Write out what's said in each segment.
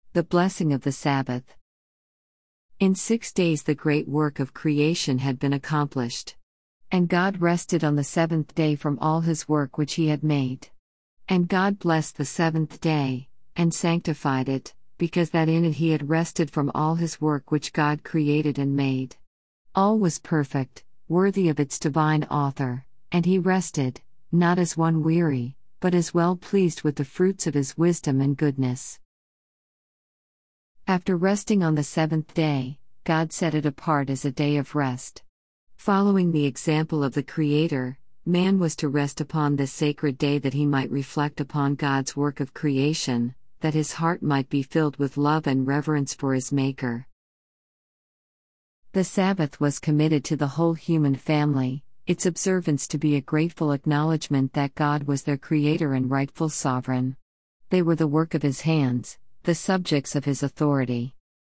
The blessing of the Sabbath. In 6 days the great work of creation had been accomplished. And God rested on the seventh day from all his work which he had made. And God blessed the seventh day, and sanctified it, because that in it he had rested from all his work which God created and made. All was perfect, worthy of its divine author, and he rested, not as one weary, but as well pleased with the fruits of his wisdom and goodness. After resting on the seventh day, God set it apart as a day of rest. Following the example of the Creator, man was to rest upon this sacred day that he might reflect upon God's work of creation, that his heart might be filled with love and reverence for his Maker. The Sabbath was committed to the whole human family, its observance to be a grateful acknowledgement that God was their Creator and rightful Sovereign. They were the work of his hands, the subjects of his authority.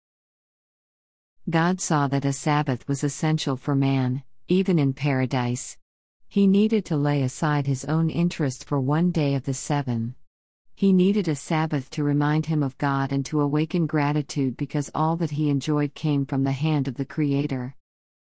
God saw that a Sabbath was essential for man, even in paradise. He needed to lay aside his own interest for one day of the 7. He needed a Sabbath to remind him of God and to awaken gratitude because all that he enjoyed came from the hand of the Creator.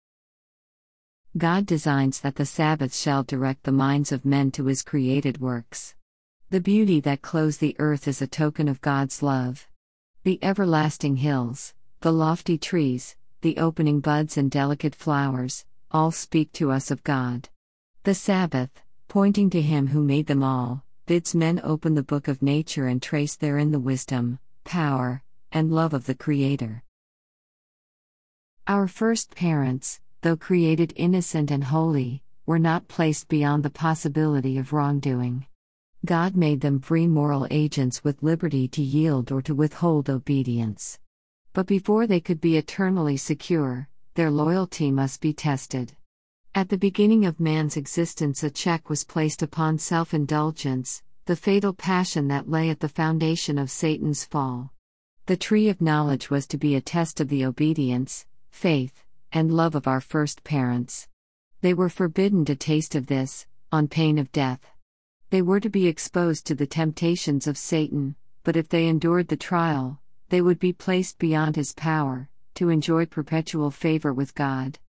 God designs that the Sabbath shall direct the minds of men to his created works. The beauty that clothes the earth is a token of God's love. The everlasting hills, the lofty trees, the opening buds and delicate flowers, all speak to us of God. The Sabbath, pointing to Him who made them all, bids men open the book of nature and trace therein the wisdom, power, and love of the Creator. Our first parents, though created innocent and holy, were not placed beyond the possibility of wrongdoing. God made them free moral agents with liberty to yield or to withhold obedience. But before they could be eternally secure, their loyalty must be tested. At the beginning of man's existence, a check was placed upon self-indulgence, the fatal passion that lay at the foundation of Satan's fall. The tree of knowledge was to be a test of the obedience, faith, and love of our first parents. They were forbidden to taste of this, on pain of death. They were to be exposed to the temptations of Satan, but if they endured the trial, they would be placed beyond his power, to enjoy perpetual favor with God.